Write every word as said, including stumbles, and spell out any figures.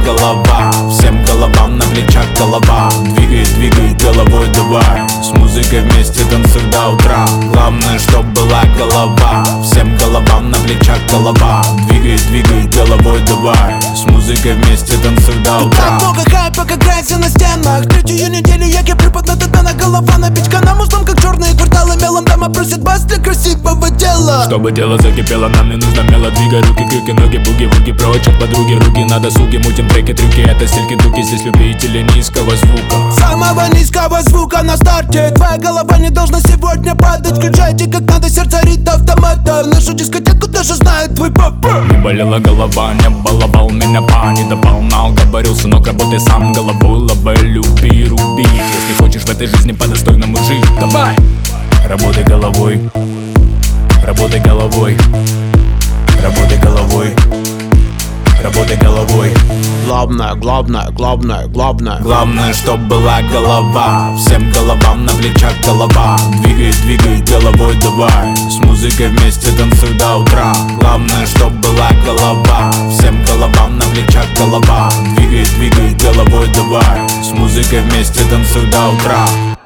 голова. Всем головам на плечах голова. Двигай, двигай головой давай. С музыкой вместе танцуй до утра. Главное, чтоб была голова. Всем головам на плечах голова. Двигай, двигай головой давай. С музыкой вместе танцуй до утра. Так много хайпа, как грязь на стенах. Третью неделю я киплю под на голова. Напичка на музлом, как черные кварталы. Мелом дама просит бас для красивого дела. Чтобы дело закипело, нам не нужно мело. Двигай руки, крюки, ноги, буги-вуги. Прочь от подруги, руки на досуге. Мутим треки, трюки, это стильки-дуки. Здесь любители низкого звука. Самого низкого звука на старте. Твоя голова не должна сегодня падать. Включайте как надо, сердце рит автомата. Нашу дискотеку даже знает твой папа. Не болела голова, не баловал меня па. Не дополнал, говорил, сынок, работай сам головой. Лобай, люби, руби. Если хочешь в этой жизни по-достойному жить, давай! Работай головой. Работай головой. Работай головой. Работай головой. Главное, главное, главное, главное. Главное, чтоб была голова. Всем головам на плечах голова. Двигай, двигай головой давай. С музыкой вместе танцуй до утра. Главное, чтоб была голова. Всем головам на плечах голова. Двигай, двигай головой давай. С музыкой вместе танцуй до утра.